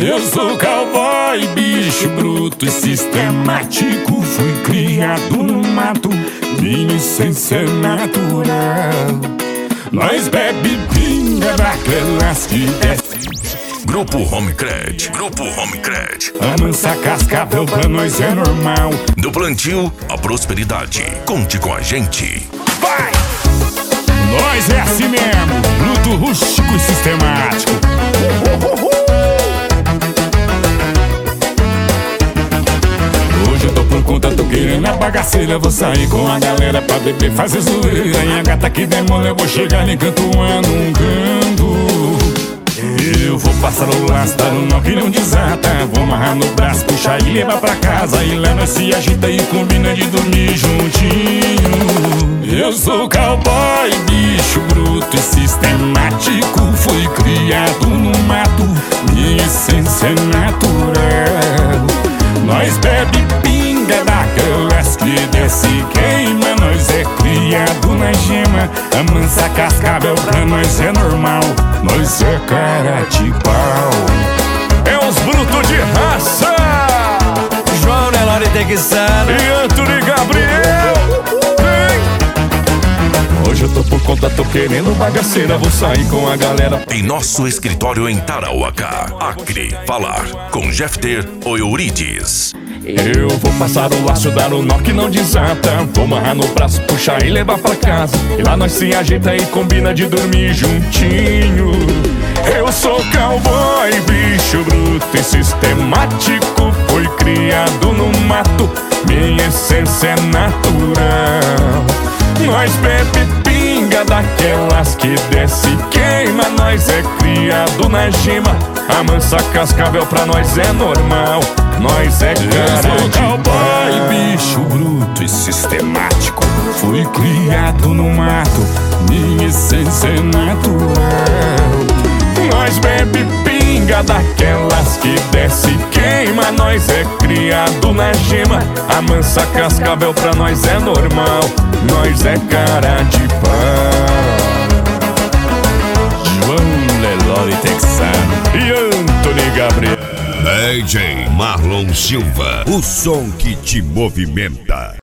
Eu sou cowboy, bicho bruto e sistemático. Fui criado no mato, minha essência é natural. Nós bebe pinga daquelas que desce. Grupo Homecred. Grupo Homecred. Amansa cascavel pra nós é normal. Do plantio à prosperidade. Conte com a gente. Vai! Nós é assim mesmo, bruto, rústico e sistemático. Hoje eu tô por conta, tô querendo a bagaceira. Vou sair com a galera pra beber, fazer zoeira. E a gata que demora, eu vou chegar nem cantoando um canto. Eu vou passar o laço, dar um nó que não desata. Vou amarrar no braço, puxar e levar pra casa. E lá nós se agita e combina de dormir juntinho. Eu sou cowboy, bicho bruto e sistemático. Fui criado no mato, minha essência é natural. Nós bebe pinga daquelas que desce e queima. Nós é criado na gema, amansa cascavel pra nós é normal. Nós é cara de pau. É os brutos de raça. João Nelore Texano E Anthony Gabriel. Hoje eu tô por conta, tô querendo bagaceira. Vou sair com a galera Em nosso escritório em Tarauacá, Acre. Falar com Jefter Eurides. Eu vou passar o laço, dar um nó que não desata. Vou amarrar no braço, puxar e levar pra casa. E lá nós se ajeita e combina de dormir juntinho. Eu sou cowboy, bicho bruto e sistemático. Fui criado no mato, minha essência é natural. Nós bebe pinga daquelas que desce e queima. Nós é criado na gema, amansa cascavel pra nós é normal. Nós é cara de cowboy, bicho bruto e sistemático. Fui criado no mato, minha essência é natural. Nós bebe pinga daquelas que desce e queima. Nós é criado na gema, amansa cascavel pra nós é normal. Nós é cara de pau. João Nelore Texano e Anthony Gabriel. DJ Marlon Silva, o som que te movimenta.